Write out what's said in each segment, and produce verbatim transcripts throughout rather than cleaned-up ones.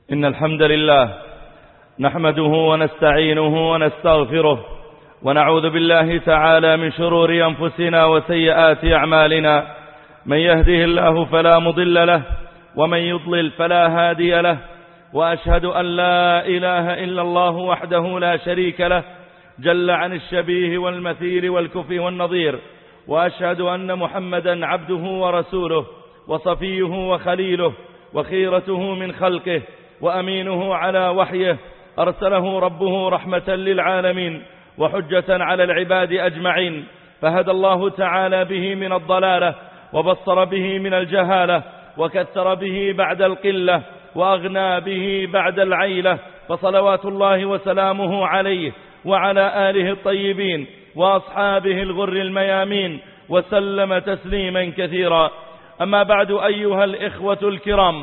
إن الحمد لله نحمده ونستعينه ونستغفره ونعوذ بالله تعالى من شرور أنفسنا وسيئات أعمالنا. من يهده الله فلا مضل له ومن يضلل فلا هادي له، وأشهد أن لا إله إلا الله وحده لا شريك له جل عن الشبيه والمثيل والكفي والنظير، وأشهد أن محمدا عبده ورسوله وصفيه وخليله وخيرته من خلقه وأمينه على وحيه، أرسله ربه رحمة للعالمين وحجة على العباد أجمعين، فهدى الله تعالى به من الضلالة وبصر به من الجهالة وكثر به بعد القلة وأغنى به بعد العيلة، فصلوات الله وسلامه عليه وعلى آله الطيبين وأصحابه الغر الميامين وسلم تسليما كثيرا. أما بعد، أيها الإخوة الكرام،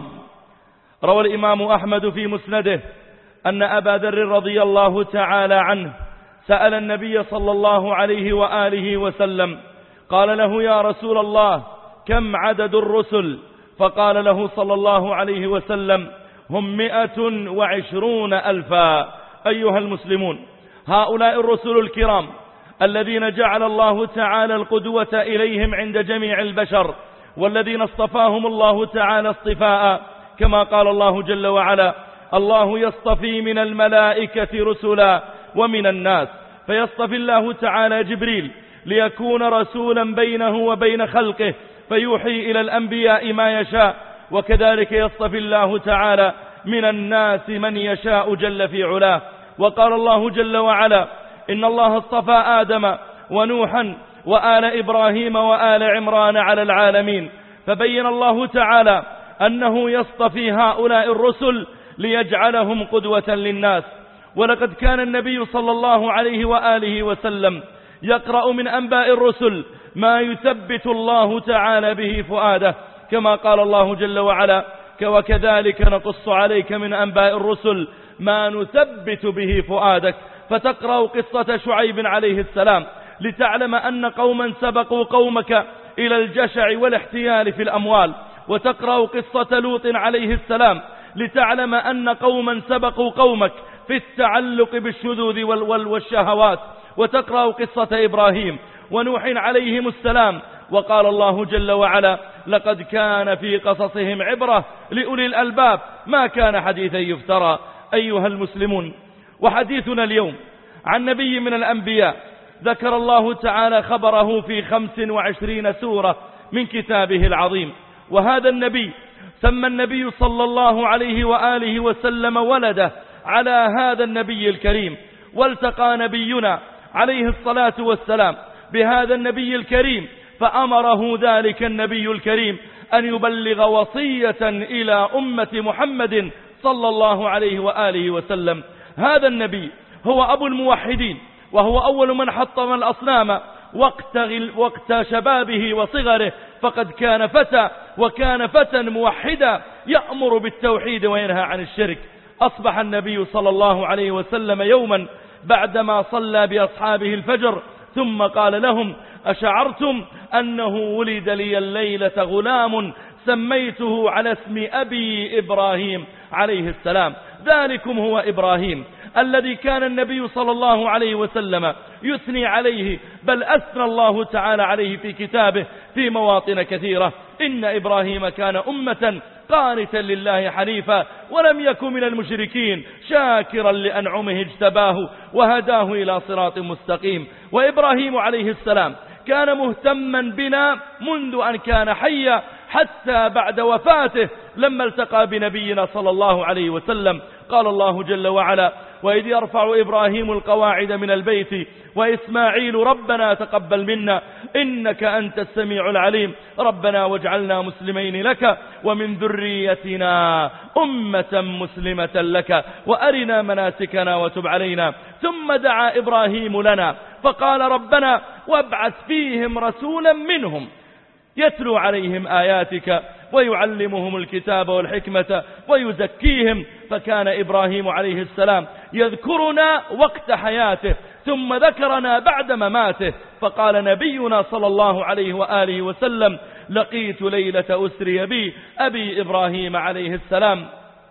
روى الإمام أحمد في مسنده أن أبا ذر رضي الله تعالى عنه سأل النبي صلى الله عليه وآله وسلم، قال له: يا رسول الله، كم عدد الرسل؟ فقال له صلى الله عليه وسلم: هم مئة وعشرون ألفا. أيها المسلمون، هؤلاء الرسل الكرام الذين جعل الله تعالى القدوة إليهم عند جميع البشر، والذين اصطفاهم الله تعالى اصطفاء، كما قال الله جل وعلا: الله يصطفي من الملائكة رسلا ومن الناس. فيصطفي الله تعالى جبريل ليكون رسولا بينه وبين خلقه فيوحي إلى الأنبياء ما يشاء، وكذلك يصطفي الله تعالى من الناس من يشاء جل في علاه. وقال الله جل وعلا: إن الله اصطفى آدم ونوحا وآل إبراهيم وآل عمران على العالمين. فبين الله تعالى أنه يصطفي هؤلاء الرسل ليجعلهم قدوة للناس. ولقد كان النبي صلى الله عليه وآله وسلم يقرأ من أنباء الرسل ما يثبت الله تعالى به فؤاده، كما قال الله جل وعلا: وكذلك نقص عليك من أنباء الرسل ما نثبت به فؤادك. فتقرأ قصة شعيب عليه السلام لتعلم أن قوما سبقوا قومك إلى الجشع والاحتيال في الأموال، وتقرأ قصة لوط عليه السلام لتعلم أن قوما سبقوا قومك في التعلق بالشذوذ والشهوات، وتقرأ قصة إبراهيم ونوح عليهم السلام. وقال الله جل وعلا: لقد كان في قصصهم عبرة لأولي الألباب ما كان حديثا يفترى. أيها المسلمون، وحديثنا اليوم عن نبي من الأنبياء ذكر الله تعالى خبره في خمس وعشرين سورة من كتابه العظيم. وهذا النبي سمى النبي صلى الله عليه وآله وسلم ولده على هذا النبي الكريم، والتقى نبينا عليه الصلاة والسلام بهذا النبي الكريم، فأمره ذلك النبي الكريم أن يبلغ وصية إلى أمة محمد صلى الله عليه وآله وسلم. هذا النبي هو أبو الموحدين، وهو أول من حطم الأصنام وقت, وقت شبابه وصغره، فقد كان فتى وكان فتى موحدا يأمر بالتوحيد وينهى عن الشرك. أصبح النبي صلى الله عليه وسلم يوما بعدما صلى بأصحابه الفجر ثم قال لهم: أشعرتم أنه ولد لي الليلة غلام سميته على اسم أبي إبراهيم عليه السلام؟ ذلكم هو إبراهيم الذي كان النبي صلى الله عليه وسلم يثني عليه، بل أثنى الله تعالى عليه في كتابه في مواطن كثيرة: إن إبراهيم كان أمة قانتا لله حنيفا ولم يكن من المشركين شاكرا لأنعمه اجتباه وهداه إلى صراط مستقيم. وإبراهيم عليه السلام كان مهتما بنا منذ أن كان حيا حتى بعد وفاته لما التقى بنبينا صلى الله عليه وسلم. قال الله جل وعلا: وإذ يرفع إبراهيم القواعد من البيت وإسماعيل ربنا تقبل منا إنك أنت السميع العليم ربنا واجعلنا مسلمين لك ومن ذريتنا أمة مسلمة لك وأرنا مناسكنا وتب علينا. ثم دعا إبراهيم لنا فقال: ربنا وابعث فيهم رسولا منهم يتلو عليهم آياتك ويعلمهم الكتاب والحكمة ويزكيهم. فكان إبراهيم عليه السلام يذكرنا وقت حياته ثم ذكرنا بعد مماته. فقال نبينا صلى الله عليه وآله وسلم: لقيت ليلة أسري بي أبي إبراهيم عليه السلام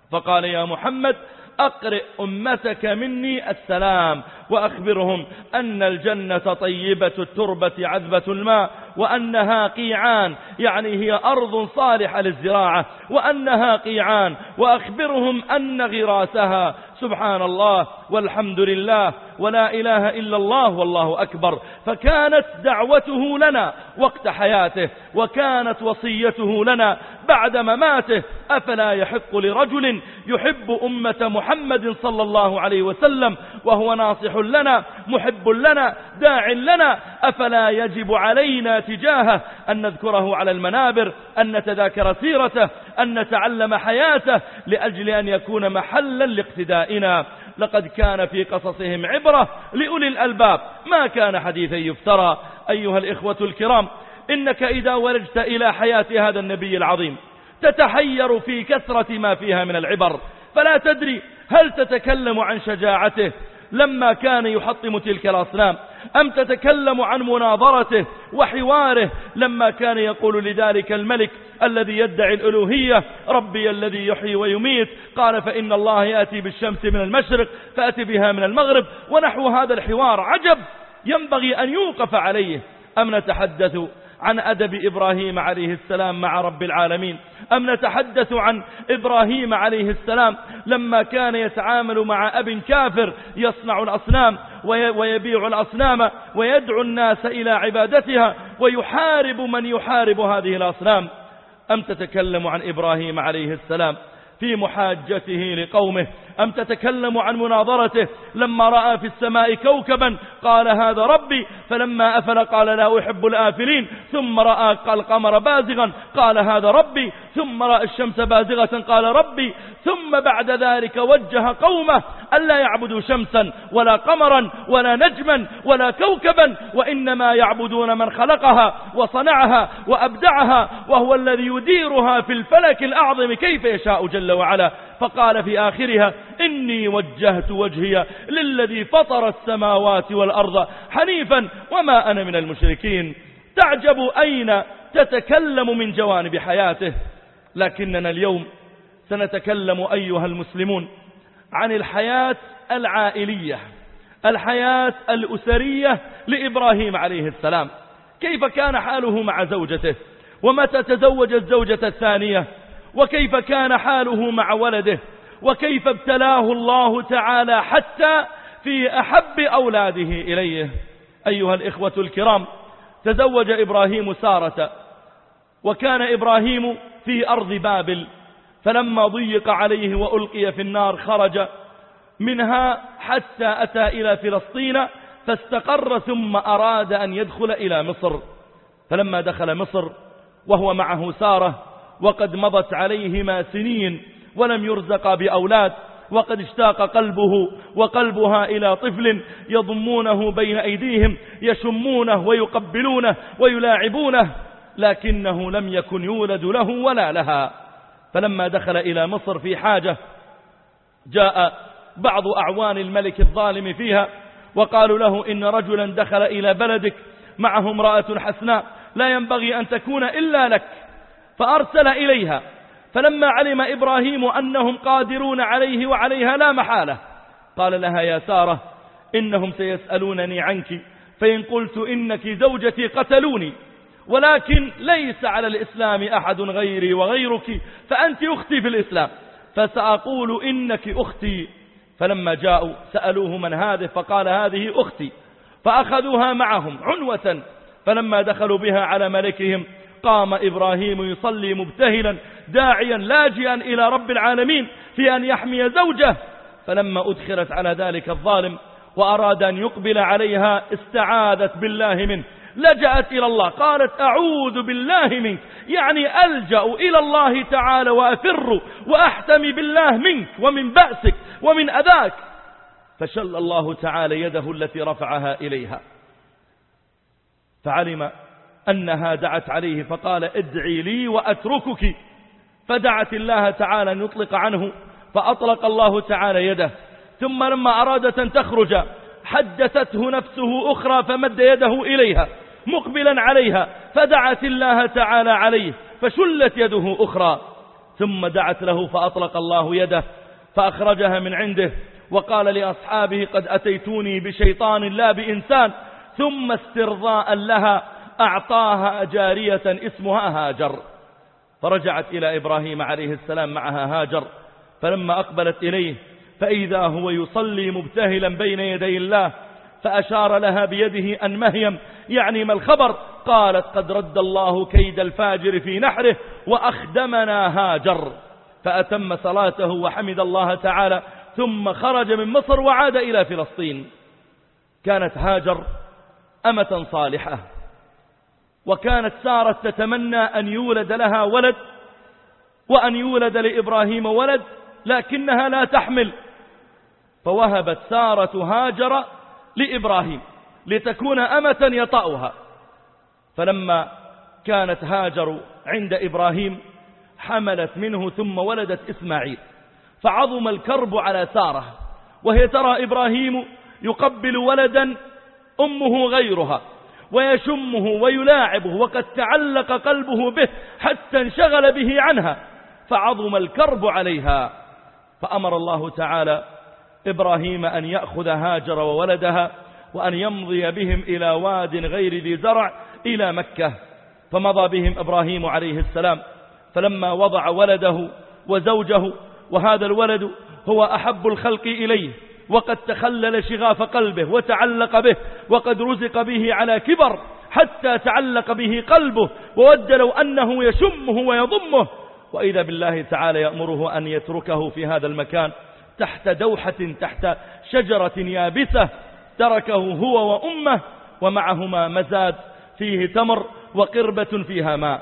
فقال يا محمد أقرئ أمتك مني السلام وأخبرهم أن الجنة طيبة التربة عذبة الماء، وأنها قيعان يعني هي أرض صالحة للزراعة، وأنها قيعان، وأخبرهم أن غراسها سبحان الله والحمد لله ولا إله إلا الله والله أكبر. فكانت دعوته لنا وقت حياته، وكانت وصيته لنا بعد مماته. أفلا يحق لرجل يحب أمة محمد صلى الله عليه وسلم وهو ناصح لنا محب لنا داع لنا، أفلا يجب علينا تجاهه أن نذكره على المنابر، أن نتذاكر سيرته، أن نتعلم حياته لأجل أن يكون محلا لاقتدائنا. لقد كان في قصصهم عبرة لأولي الألباب ما كان حديثا يفترى. أيها الإخوة الكرام، إنك إذا ولجت إلى حياة هذا النبي العظيم تتحير في كثرة ما فيها من العبر، فلا تدري هل تتكلم عن شجاعته لما كان يحطم تلك الأصنام، أم تتكلم عن مناظرته وحواره لما كان يقول لذلك الملك الذي يدعي الألوهية ربي الذي يحيي ويميت، قال فإن الله يأتي بالشمس من المشرق فأتي بها من المغرب، ونحو هذا الحوار عجب ينبغي أن يوقف عليه. أم نتحدث عن أدب إبراهيم عليه السلام مع رب العالمين، أم نتحدث عن إبراهيم عليه السلام لما كان يتعامل مع أب كافر يصنع الأصنام ويبيع الأصنام ويدعو الناس إلى عبادتها ويحارب من يحارب هذه الأصنام؟ أم تتكلم عن إبراهيم عليه السلام في محاجته لقومه، أم تتكلم عن مناظرته لما رأى في السماء كوكبا قال هذا ربي، فلما أفل قال لا أحب الآفلين، ثم رأى القمر بازغا قال هذا ربي، ثم رأى الشمس بازغة قال ربي، ثم بعد ذلك وجه قومه ألا يعبدوا شمسا ولا قمرا ولا نجما ولا كوكبا، وإنما يعبدون من خلقها وصنعها وأبدعها وهو الذي يديرها في الفلك الأعظم كيف يشاء جل وعلا. فقال في آخرها إني وجهت وجهي للذي فطر السماوات والأرض حنيفا وما أنا من المشركين. تعجب أين تتكلم من جوانب حياته. لكننا اليوم سنتكلم أيها المسلمون عن الحياة العائلية، الحياة الأسرية لإبراهيم عليه السلام. كيف كان حاله مع زوجته، ومتى تزوج الزوجة الثانية، وكيف كان حاله مع ولده، وكيف ابتلاه الله تعالى حتى في أحب أولاده إليه. أيها الإخوة الكرام، تزوج إبراهيم سارة، وكان إبراهيم في أرض بابل، فلما ضيق عليه وألقي في النار خرج منها حتى أتى إلى فلسطين فاستقر، ثم أراد أن يدخل إلى مصر. فلما دخل مصر وهو معه سارة وقد مضت عليهما سنين ولم يرزقا بأولاد، وقد اشتاق قلبه وقلبها إلى طفل يضمونه بين أيديهم يشمونه ويقبلونه ويلاعبونه، لكنه لم يكن يولد له ولا لها. فلما دخل إلى مصر في حاجة جاء بعض أعوان الملك الظالم فيها وقالوا له إن رجلا دخل إلى بلدك معه امرأة حسناء لا ينبغي أن تكون إلا لك، فأرسل إليها. فلما علم إبراهيم أنهم قادرون عليه وعليها لا محالة قال لها يا سارة إنهم سيسألونني عنك، فإن قلت إنك زوجتي قتلوني، ولكن ليس على الإسلام أحد غيري وغيرك، فأنت أختي في الإسلام، فسأقول إنك أختي. فلما جاءوا سألوه من هذه فقال هذه أختي، فأخذوها معهم عنوة. فلما دخلوا بها على ملكهم قام إبراهيم يصلي مبتهلا داعيا لاجئا إلى رب العالمين في أن يحمي زوجه. فلما أدخلت على ذلك الظالم وأراد أن يقبل عليها استعاذت بالله منه، لجأت إلى الله، قالت أعوذ بالله منك، يعني ألجأ إلى الله تعالى وأفر وأحتمي بالله منك ومن بأسك ومن أذاك. فشل الله تعالى يده التي رفعها إليها، فعلم أنها دعت عليه فقال ادعي لي وأتركك، فدعت الله تعالى أن يطلق عنه، فأطلق الله تعالى يده. ثم لما أرادت أن تخرج حدثته نفسه أخرى فمد يده إليها مقبلا عليها، فدعت الله تعالى عليه فشلت يده أخرى. ثم دعت له فأطلق الله يده فأخرجها من عنده، وقال لأصحابه قد أتيتوني بشيطان لا بإنسان، ثم استرضاء لها أعطاها جارية اسمها هاجر، فرجعت إلى إبراهيم عليه السلام معها هاجر، فلما أقبلت إليه فإذا هو يصلي مبتهلا بين يدي الله، فأشار لها بيده أن مهيم، يعني ما الخبر؟ قالت قد رد الله كيد الفاجر في نحره وأخدمنا هاجر، فأتم صلاته وحمد الله تعالى، ثم خرج من مصر وعاد إلى فلسطين. كانت هاجر أمة صالحة، وكانت سارة تتمنى أن يولد لها ولد وأن يولد لإبراهيم ولد، لكنها لا تحمل، فوهبت سارة هاجر لإبراهيم لتكون أمة يطأها. فلما كانت هاجر عند إبراهيم حملت منه ثم ولدت إسماعيل، فعظم الكرب على سارة، وهي ترى إبراهيم يقبل ولدا أمه غيرها ويشمه ويلاعبه، وقد تعلق قلبه به حتى انشغل به عنها، فعظم الكرب عليها. فأمر الله تعالى إبراهيم أن يأخذ هاجر وولدها وأن يمضي بهم إلى واد غير ذي زرع إلى مكة، فمضى بهم إبراهيم عليه السلام. فلما وضع ولده وزوجه، وهذا الولد هو أحب الخلق إليه، وقد تخلل شغاف قلبه وتعلق به، وقد رزق به على كبر حتى تعلق به قلبه، وود لو أنه يشمه ويضمه، وإذا بالله تعالى يأمره أن يتركه في هذا المكان تحت دوحة تحت شجرة يابسة، تركه هو وأمه ومعهما مزاد فيه تمر وقربة فيها ماء.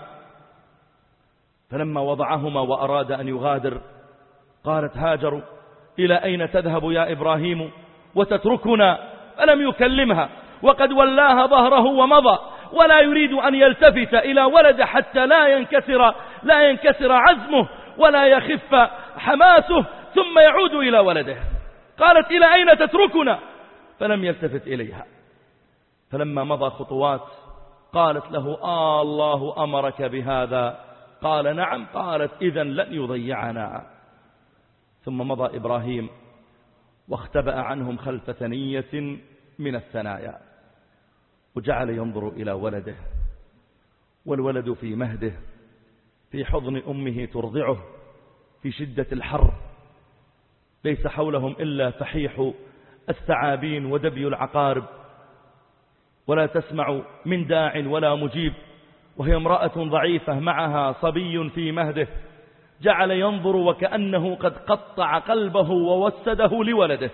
فلما وضعهما وأراد أن يغادر قالت هاجر إلى أين تذهب يا إبراهيم وتتركنا؟ فلم يكلمها، وقد ولاها ظهره ومضى، ولا يريد أن يلتفت إلى ولد حتى لا ينكسر لا ينكسر عزمه ولا يخف حماسه، ثم يعود إلى ولده. قالت إلى أين تتركنا؟ فلم يلتفت إليها. فلما مضى خطوات قالت له آه الله أمرك بهذا؟ قال نعم. قالت إذن لن يضيعنا. ثم مضى إبراهيم واختبأ عنهم خلف ثنية من الثنايا، وجعل ينظر إلى ولده، والولد في مهده في حضن أمه ترضعه في شدة الحر، ليس حولهم إلا فحيح الثعابين ودبي العقارب، ولا تسمع من داع ولا مجيب، وهي امرأة ضعيفة معها صبي في مهده. جعل ينظر وكأنه قد قطع قلبه ووسده لولده،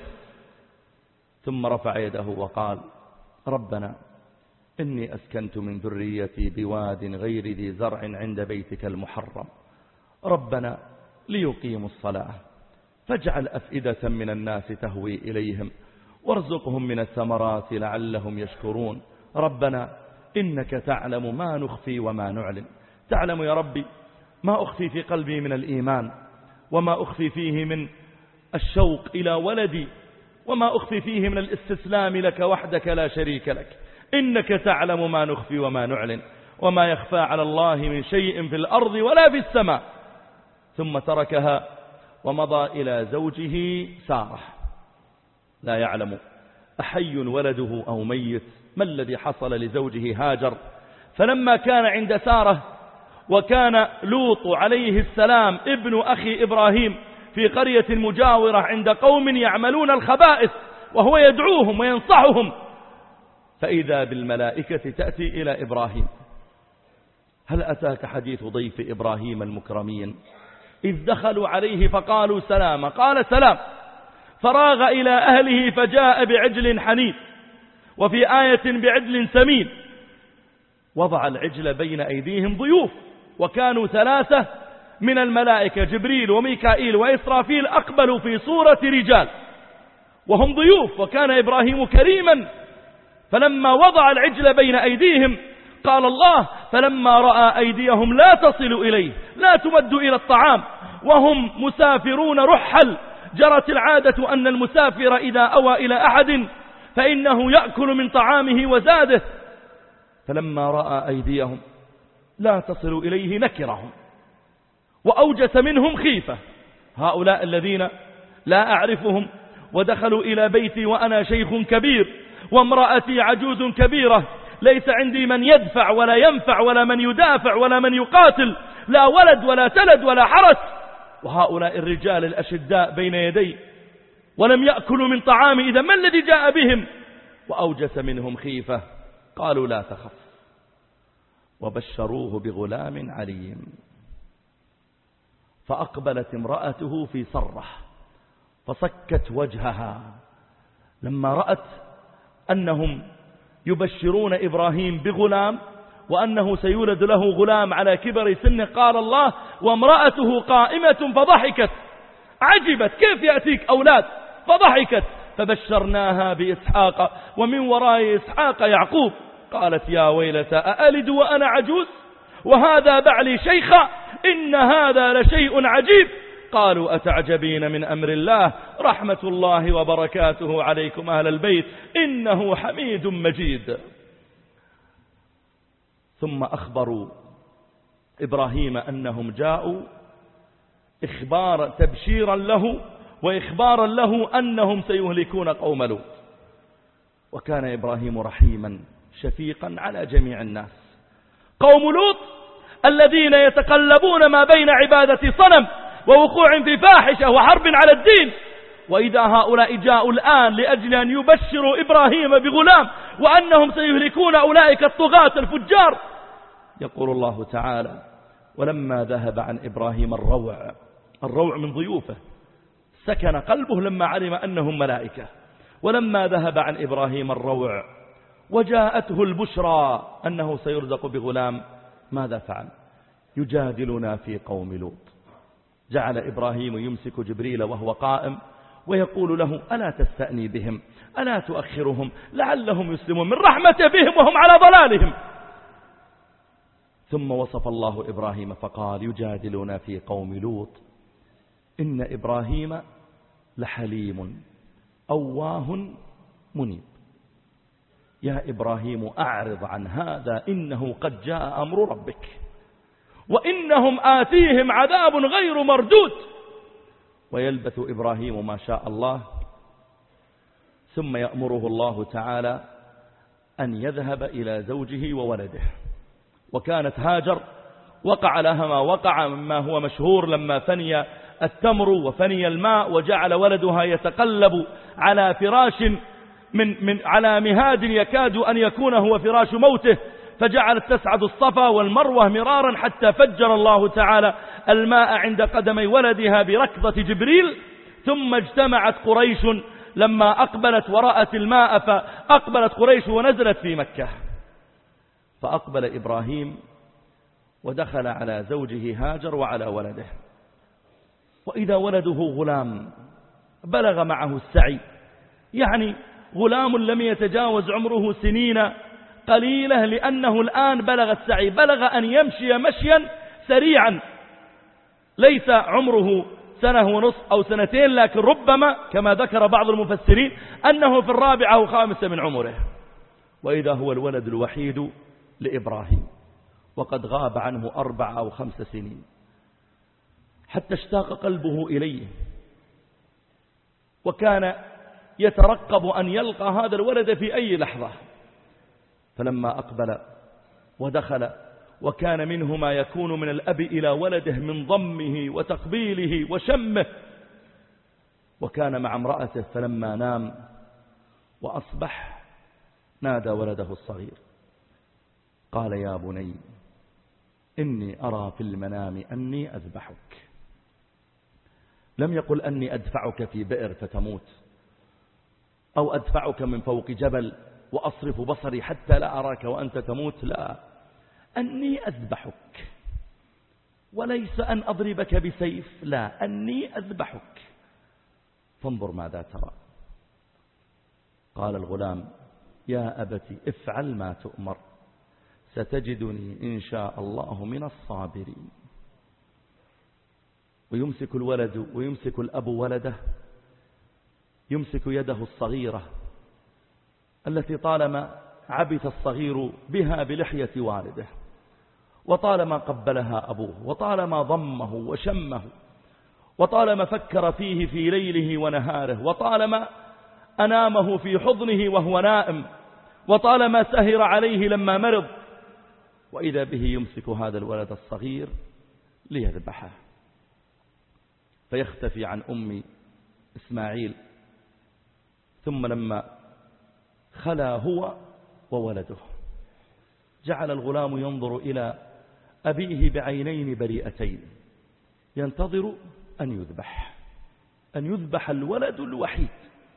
ثم رفع يده وقال ربنا إني أسكنت من ذريتي بواد غير ذي زرع عند بيتك المحرم، ربنا ليقيموا الصلاة فاجعل أفئدة من الناس تهوي إليهم وارزقهم من الثمرات لعلهم يشكرون، ربنا إنك تعلم ما نخفي وما نعلن، تعلم يا ربي ما أخفي في قلبي من الإيمان، وما أخفي فيه من الشوق إلى ولدي، وما أخفي فيه من الاستسلام لك وحدك لا شريك لك، إنك تعلم ما نخفي وما نعلن، وما يخفى على الله من شيء في الأرض ولا في السماء. ثم تركها ومضى إلى زوجه سارة، لا يعلم أحي ولده أو ميت ما الذي حصل لزوجه هاجر. فلما كان عند سارة، وكان لوط عليه السلام ابن أخي إبراهيم في قرية مجاورة عند قوم يعملون الخبائث، وهو يدعوهم وينصحهم، فإذا بالملائكة تأتي إلى إبراهيم. هل أتاك حديث ضيف إبراهيم المكرمين إذ دخلوا عليه فقالوا سلاما؟ قال سلام، فراغ إلى أهله فجاء بعجل حنيذ، وفي آية بعجل سمين. وضع العجل بين أيديهم ضيوف، وكانوا ثلاثة من الملائكة جبريل وميكائيل وإسرافيل أقبلوا في صورة رجال وهم ضيوف، وكان إبراهيم كريما. فلما وضع العجل بين أيديهم قال الله فلما رأى أيديهم لا تصل إليه، لا تمد إلى الطعام، وهم مسافرون رحل، جرت العادة أن المسافر إذا أوى إلى أحد فإنه يأكل من طعامه وزاده، فلما رأى أيديهم لا تصل إليه نكرهم وأوجس منهم خيفة. هؤلاء الذين لا أعرفهم ودخلوا إلى بيتي وأنا شيخ كبير وامرأتي عجوز كبيرة، ليس عندي من يدفع ولا ينفع ولا من يدافع ولا من يقاتل، لا ولد ولا تلد ولا حرس، وهؤلاء الرجال الأشداء بين يدي ولم يأكلوا من طعامي، إذا ما الذي جاء بهم؟ وأوجس منهم خيفة. قالوا لا تخف، وبشروه بغلام عليم. فأقبلت امرأته في صرة فصكت وجهها لما رأت أنهم يبشرون إبراهيم بغلام وأنه سيولد له غلام على كبر سنه. قال الله: وامرأته قائمة فضحكت، عجبت كيف يأتيك أولاد، فضحكت. فبشرناها بإسحاق ومن وراء إسحاق يعقوب. قالت: يا ويلتى أألد وأنا عجوز وهذا بعلي شيخا، إن هذا لشيء عجيب. قالوا: أتعجبين من أمر الله، رحمة الله وبركاته عليكم أهل البيت، إنه حميد مجيد. ثم أخبروا إبراهيم أنهم جاءوا إخبار تبشيرا له وإخبارا له أنهم سيهلكون قوم لوط. وكان إبراهيم رحيما شفيقا على جميع الناس. قوم لوط الذين يتقلبون ما بين عبادة صنم ووقوع في فاحشة وحرب على الدين، وإذا هؤلاء جاءوا الآن لأجل أن يبشروا إبراهيم بغلام وأنهم سيهلكون أولئك الطغاة الفجار. يقول الله تعالى: ولما ذهب عن إبراهيم الروع، الروع من ضيوفه، سكن قلبه لما علم أنهم ملائكة. ولما ذهب عن إبراهيم الروع وجاءته البشرى أنه سيرزق بغلام، ماذا فعل؟ يجادلنا في قوم لوط. جعل إبراهيم يمسك جبريل وهو قائم ويقول له: ألا تستأني بهم، ألا تؤخرهم لعلهم يسلمون، من رحمته بهم وهم على ضلالهم. ثم وصف الله إبراهيم فقال: يجادلنا في قوم لوط إن إبراهيم لحليم أواه منيب. يا إبراهيم أعرض عن هذا إنه قد جاء أمر ربك وإنهم آتيهم عذاب غير مردود. ويلبث إبراهيم ما شاء الله، ثم يأمره الله تعالى أن يذهب إلى زوجه وولده. وكانت هاجر وقع لها ما وقع مما هو مشهور لما فني التمر وفني الماء وجعل ولدها يتقلب على فراش من, من على مهاد يكاد أن يكون هو فراش موته، فجعلت تسعد الصفا والمروة مرارا حتى فجر الله تعالى الماء عند قدمي ولدها بركضة جبريل. ثم اجتمعت قريش لما أقبلت ورأت الماء، فأقبلت قريش ونزلت في مكة. فأقبل إبراهيم ودخل على زوجه هاجر وعلى ولده، وإذا ولده غلام بلغ معه السعي، يعني غلام لم يتجاوز عمره سنين قليلة، لأنه الآن بلغ السعي، بلغ أن يمشي مشيا سريعا، ليس عمره سنة ونصف أو سنتين، لكن ربما كما ذكر بعض المفسرين أنه في الرابعة أو خامسة من عمره. وإذا هو الولد الوحيد لإبراهيم وقد غاب عنه أربع أو خمس سنين، حتى اشتاق قلبه إليه، وكان يترقب أن يلقى هذا الولد في أي لحظة. فلما أقبل ودخل، وكان منه ما يكون من الأب إلى ولده من ضمه وتقبيله وشمه، وكان مع امرأته. فلما نام وأصبح نادى ولده الصغير قال: يا بني إني أرى في المنام أني أذبحك. لم يقل أني أدفعك في بئر فتموت، أو أدفعك من فوق جبل وأصرف بصري حتى لا أراك وأنت تموت، لا، أني أذبحك، وليس أن أضربك بسيف، لا، أني أذبحك فانظر ماذا ترى. قال الغلام: يا أبت افعل ما تؤمر، ستجدني إن شاء الله من الصابرين. ويمسك الولد ويمسك الأب ولده، يمسك يده الصغيرة التي طالما عبث الصغير بها بلحية والده، وطالما قبلها أبوه، وطالما ضمه وشمه، وطالما فكر فيه في ليله ونهاره، وطالما أنامه في حضنه وهو نائم، وطالما سهر عليه لما مرض، وإذا به يمسك هذا الولد الصغير ليذبحه فيختفي عن أم إسماعيل. ثم لما خلا هو وولده جعل الغلام ينظر إلى أبيه بعينين بريئتين ينتظر أن يذبح أن يذبح الولد الوحيد.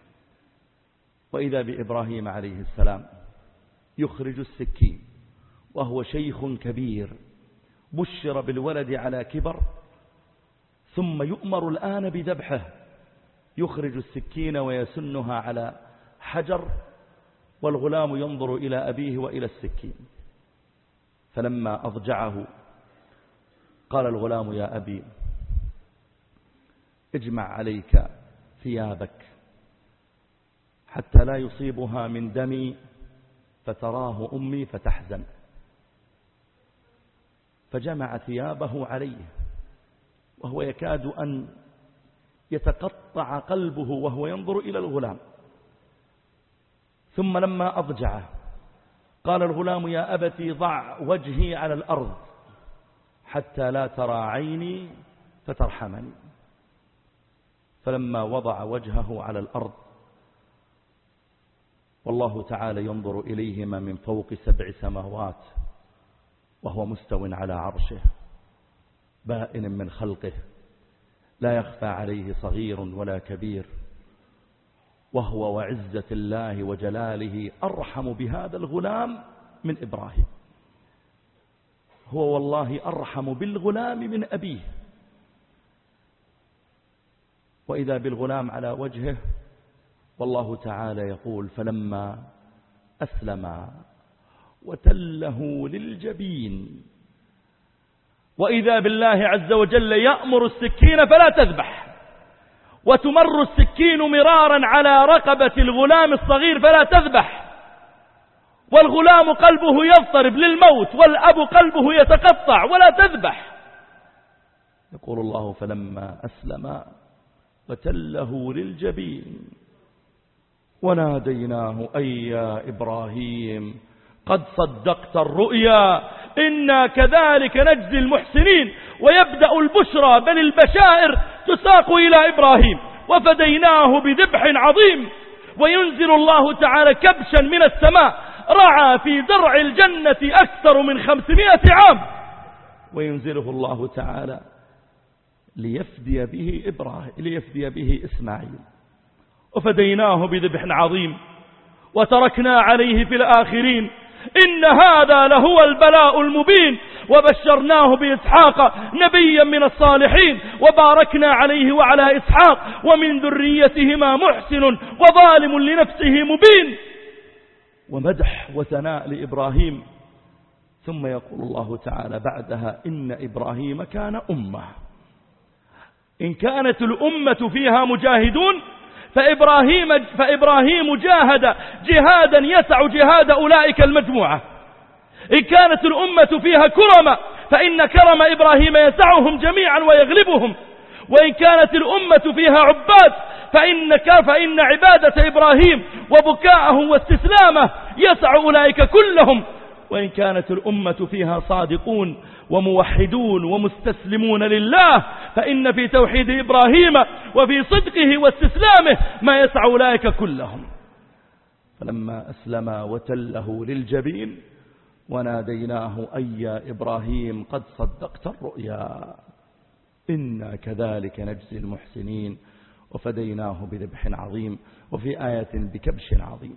وإذا بإبراهيم عليه السلام يخرج السكين وهو شيخ كبير بشر بالولد على كبر، ثم يؤمر الآن بذبحه، يخرج السكين ويسنها على حجر، والغلام ينظر إلى أبيه وإلى السكين. فلما أضجعه قال الغلام: يا أبي اجمع عليك ثيابك حتى لا يصيبها من دمي فتراه أمي فتحزن. فجمع ثيابه عليه وهو يكاد أن يتقطع قلبه وهو ينظر إلى الغلام. ثم لما أضجعه قال الغلام: يا أبتي ضع وجهي على الأرض حتى لا ترى عيني فترحمني. فلما وضع وجهه على الأرض والله تعالى ينظر إليهما من فوق سبع سماوات وهو مستو على عرشه بائن من خلقه لا يخفى عليه صغير ولا كبير، وهو وعزة الله وجلاله أرحم بهذا الغلام من إبراهيم. هو والله أرحم بالغلام من أبيه. وإذا بالغلام على وجهه والله تعالى يقول: فلما أسلم وتله للجبين. وإذا بالله عز وجل يأمر السكين فلا تذبح، وتمر السكين مرارا على رقبة الغلام الصغير فلا تذبح، والغلام قلبه يضطرب للموت والأب قلبه يتقطع ولا تذبح. يقول الله: فلما أسلم وتله للجبين وناديناه أي يا إبراهيم قد صدقت الرؤيا إنا كذلك نجزي المحسنين. ويبدأ البشرى بل البشائر تساق إلى إبراهيم وفديناه بذبح عظيم. وينزل الله تعالى كبشا من السماء رعى في درع الجنة أكثر من خمسمائة عام، وينزله الله تعالى ليفدي به إبراهيم ليفدي به إسماعيل. وفديناه بذبح عظيم وتركنا عليه في الآخرين إن هذا لهو البلاء المبين. وبشرناه بإسحاق نبيا من الصالحين وباركنا عليه وعلى إسحاق ومن ذريتهما محسن وظالم لنفسه مبين. ومدح وثناء لإبراهيم. ثم يقول الله تعالى بعدها: إن إبراهيم كان أمة. إن كانت الأمة فيها مجاهدون فإبراهيم, فإبراهيم جاهد جهادا يسع جهاد أولئك المجموعة. إن كانت الأمة فيها كرم فإن كرم إبراهيم يسعهم جميعا ويغلبهم. وإن كانت الأمة فيها عباد فإن, فإن عبادة إبراهيم وبكاءه واستسلامه يسع أولئك كلهم. وإن كانت الأمة فيها صادقون وموحدون ومستسلمون لله فإن في توحيد إبراهيم وفي صدقه واستسلامه ما يسع أولئك كلهم. فلما أسلم وتله للجبين وناديناه أي يا إبراهيم قد صدقت الرؤيا إنا كذلك نجزي المحسنين وفديناه بذبح عظيم. وفي آية بكبش عظيم.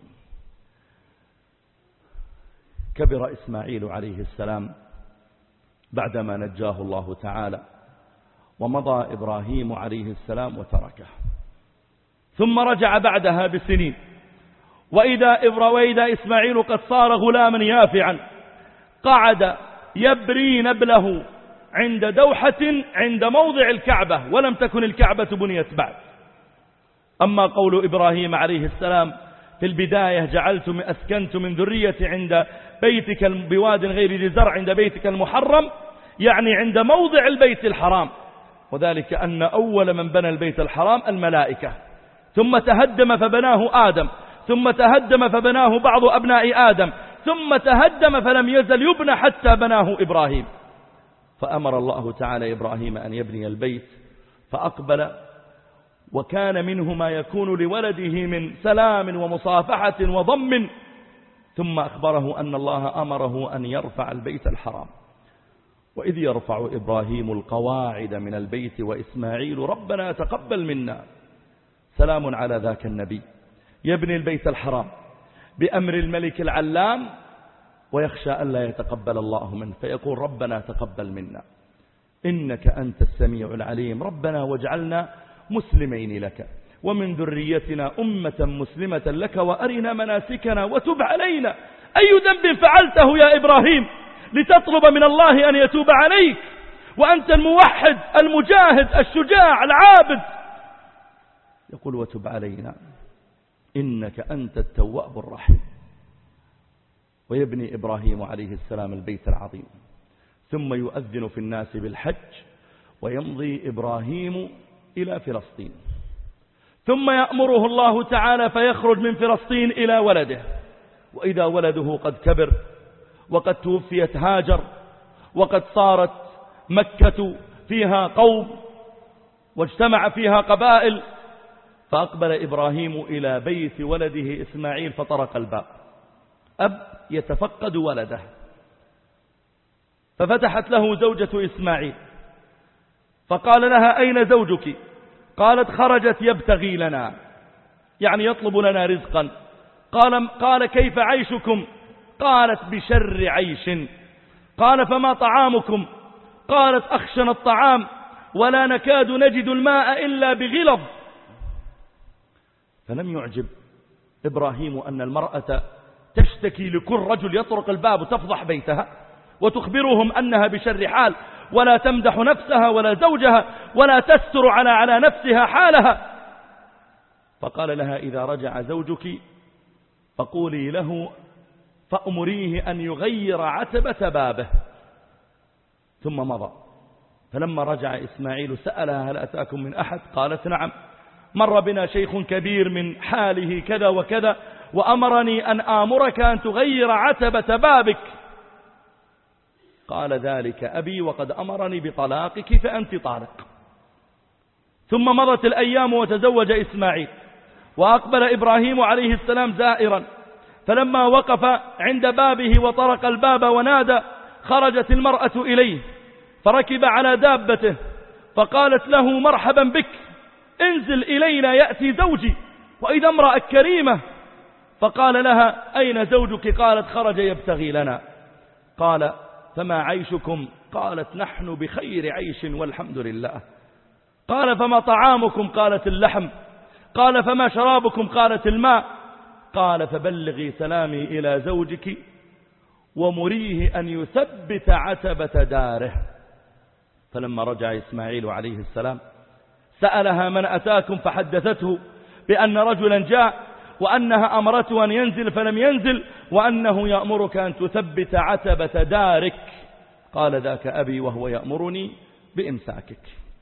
كبر إسماعيل عليه السلام بعدما نجاه الله تعالى، ومضى إبراهيم عليه السلام وتركه، ثم رجع بعدها بسنين. وإذا, وإذا إسماعيل قد صار غلاما يافعا قعد يبري نبله عند دوحة عند موضع الكعبة، ولم تكن الكعبة بنيت بعد. أما قول إبراهيم عليه السلام في البداية جعلت أسكنت من ذريتي عند بيتك بواد غير ذي زرع عند بيتك المحرم، يعني عند موضع البيت الحرام، وذلك أن أول من بنى البيت الحرام الملائكة، ثم تهدم فبناه آدم، ثم تهدم فبناه بعض أبناء آدم، ثم تهدم فلم يزل يبنى حتى بناه إبراهيم. فأمر الله تعالى إبراهيم أن يبني البيت، فأقبل، وكان منه ما يكون لولده من سلام ومصافحة وضم، ثم أخبره أن الله أمره أن يرفع البيت الحرام. وإذ يرفع إبراهيم القواعد من البيت وإسماعيل ربنا تقبل منا. سلام على ذاك النبي يبني البيت الحرام بأمر الملك العلام، ويخشى أن لا يتقبل الله منه، فيقول ربنا تقبل منا إنك أنت السميع العليم، ربنا واجعلنا مسلمين لك ومن ذريتنا أمة مسلمة لك وأرنا مناسكنا وتب علينا. أي ذنب فعلته يا إبراهيم لتطلب من الله أن يتوب عليك وأنت الموحد المجاهد الشجاع العابد؟ يقول وتب علينا إنك أنت التواب الرحيم. ويبني إبراهيم عليه السلام البيت العظيم، ثم يؤذن في الناس بالحج، ويمضي إبراهيم إلى فلسطين، ثم يأمره الله تعالى فيخرج من فلسطين إلى ولده، وإذا ولده قد كبر وقد توفيت هاجر وقد صارت مكة فيها قوم واجتمع فيها قبائل، فأقبل إبراهيم إلى بيت ولده إسماعيل فطرق الباب، أب يتفقد ولده، ففتحت له زوجة إسماعيل فقال لها أين زوجك؟ قالت خرجت يبتغي لنا، يعني يطلب لنا رزقا. قال, قال كيف عيشكم؟ قالت بشر عيش. قال فما طعامكم؟ قالت أخشن الطعام ولا نكاد نجد الماء إلا بغلظ. فلم يعجب إبراهيم أن المرأة تشتكي لكل رجل يطرق الباب وتفضح بيتها وتخبرهم أنها بشر حال، ولا تمدح نفسها ولا زوجها ولا تستر على على نفسها حالها. فقال لها إذا رجع زوجك فقولي له فأمريه أن يغير عتبة بابه. ثم مضى. فلما رجع إسماعيل سألها هل أتاكم من أحد؟ قالت نعم، مر بنا شيخ كبير من حاله كذا وكذا وأمرني أن آمرك أن تغير عتبة بابك. قال ذلك أبي وقد أمرني بطلاقك فأنت طالق. ثم مضت الأيام وتزوج إسماعيل، وأقبل إبراهيم عليه السلام زائرا، فلما وقف عند بابه وطرق الباب ونادى خرجت المرأة إليه، فركب على دابته فقالت له مرحبا بك، انزل إلينا يأتي زوجي، وإذا امرأة كريمة. فقال لها أين زوجك؟ قالت خرج يبتغي لنا. قال فما عيشكم؟ قالت نحن بخير عيش والحمد لله. قال فما طعامكم؟ قالت اللحم. قال فما شرابكم؟ قالت الماء. قال فبلغي سلامي إلى زوجك ومريه أن يثبت عتبة داره. فلما رجع إسماعيل عليه السلام سألها من أتاكم؟ فحدثته بأن رجلا جاء وأنها أمرته أن ينزل فلم ينزل، وأنه يأمرك أن تثبت عتبة دارك. قال ذاك أبي وهو يأمرني بإمساكك.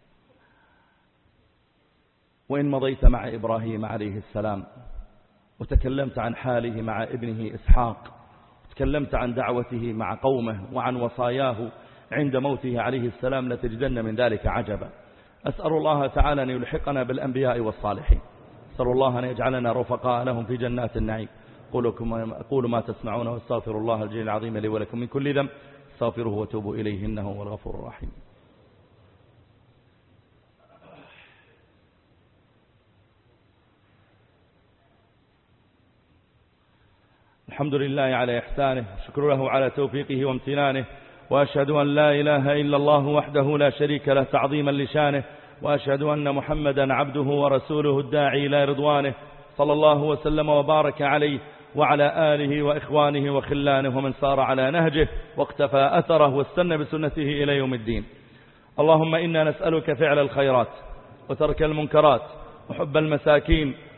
وإن مضيت مع إبراهيم عليه السلام وتكلمت عن حاله مع ابنه إسحاق، تكلمت عن دعوته مع قومه وعن وصاياه عند موته عليه السلام، لتجدن من ذلك عجبا. أسأل الله تعالى أن يلحقنا بالأنبياء والصالحين، أسأل الله أن يجعلنا رفقاء لهم في جنات النعيم. قولوا ما تسمعون واستغفر الله الجليل العظيم لي ولكم من كل ذنب، استغفروه وتوبوا إليه إنه هو الغفور الرحيم. الحمد لله على إحسانه، شكر له على توفيقه وامتنانه، وأشهد أن لا إله إلا الله وحده لا شريك له تعظيما لشانه، وأشهد أن محمدا عبده ورسوله الداعي إلى رضوانه، صلى الله وسلم وبارك عليه وعلى آله وإخوانه وخلانه ومن سار على نهجه واقتفى أثره واستنى بسنته إلى يوم الدين. اللهم إنا نسألك فعل الخيرات وترك المنكرات وحب المساكين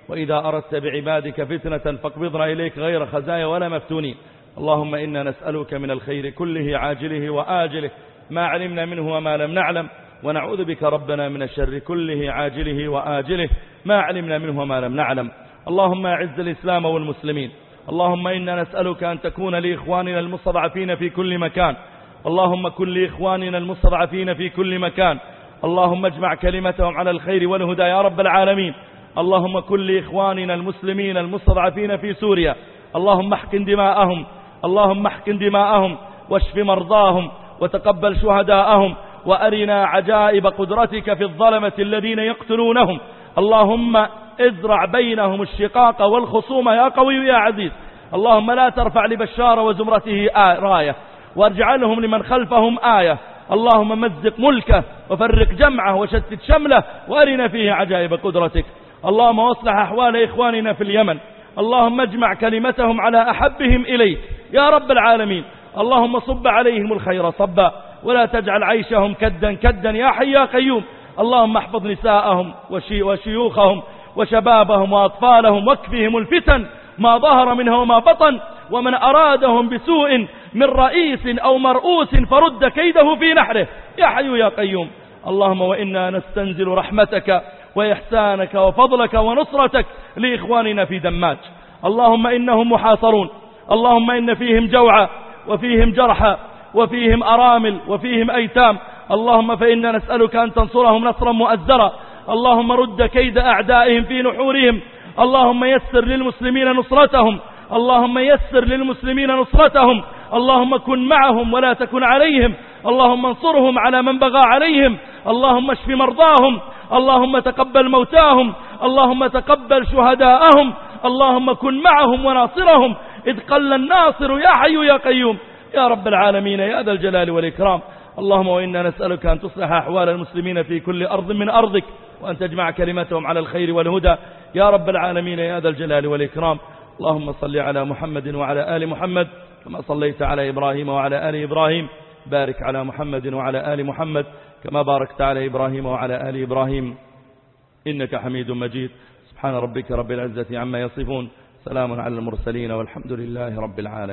وإذا أردت بعبادك فتنة فاقبضنا إليك غير خزايا ولا مفتونين. اللهم إنا نسألك من الخير كله عاجله وآجله ما علمنا منه وما لم نعلم، ونعوذ بك ربنا من الشر كله عاجله وآجله ما علمنا منه وما لم نعلم. اللهم أعز الإسلام والمسلمين. اللهم إنا نسألك أن تكون لإخواننا المستضعفين في كل مكان. اللهم كن لإخواننا المستضعفين في كل مكان. اللهم اجمع كلمتهم على الخير والهدى يا رب العالمين. اللهم كن لإخواننا المسلمين المستضعفين في سوريا. اللهم احقن دماءهم، اللهم احقن دماءهم واشف مرضاهم وتقبل شهداءهم، وأرنا عجائب قدرتك في الظلمة الذين يقتلونهم. اللهم ازرع بينهم الشقاق والخصوم يا قوي يا عزيز. اللهم لا ترفع لبشار وزمرته راية، وارجعلهم لمن خلفهم آية. اللهم مزق ملكه وفرق جمعه وشتت شمله، وأرنا فيه عجائب قدرتك. اللهم واصلح أحوال إخواننا في اليمن. اللهم اجمع كلمتهم على أحبهم إليك يا رب العالمين. اللهم صب عليهم الخير صبا، ولا تجعل عيشهم كدا كدا يا حي يا قيوم. اللهم احفظ نساءهم وشيوخهم وشبابهم وأطفالهم، واكفهم الفتن ما ظهر منها وما بطن، ومن أرادهم بسوء من رئيس أو مرؤوس فرد كيده في نحره يا حي يا قيوم. اللهم وإنا نستنزل رحمتك وإحسانك وفضلك ونصرتك لإخواننا في دماج. اللهم إنهم محاصرون، اللهم إن فيهم جوعى وفيهم جرحى وفيهم أرامل وفيهم أيتام. اللهم فإنا نسألك أن تنصرهم نصرا مؤزرا. اللهم رد كيد أعدائهم في نحورهم. اللهم يسر للمسلمين نصرتهم، اللهم يسر للمسلمين نصرتهم. اللهم كن معهم ولا تكن عليهم. اللهم انصرهم على من بغى عليهم. اللهم اشف مرضاهم، اللهم تقبل موتاهم، اللهم تقبل شهداءهم. اللهم كن معهم وناصرهم إذ قل الناصر يا حي يا قيوم يا رب العالمين يا ذا الجلال والإكرام. اللهم وإنا نسألك أن تصلح أحوال المسلمين في كل أرض من أرضك، وأن تجمع كلمتهم على الخير والهدى يا رب العالمين يا ذا الجلال والإكرام. اللهم صل على محمد وعلى آل محمد كما صليت على إبراهيم وعلى آل إبراهيم. بارك على محمد وعلى آل محمد كما باركت على إبراهيم وعلى آل إبراهيم إنك حميد مجيد. سبحان ربك رب العزة عما يصفون، سلام على المرسلين والحمد لله رب العالمين.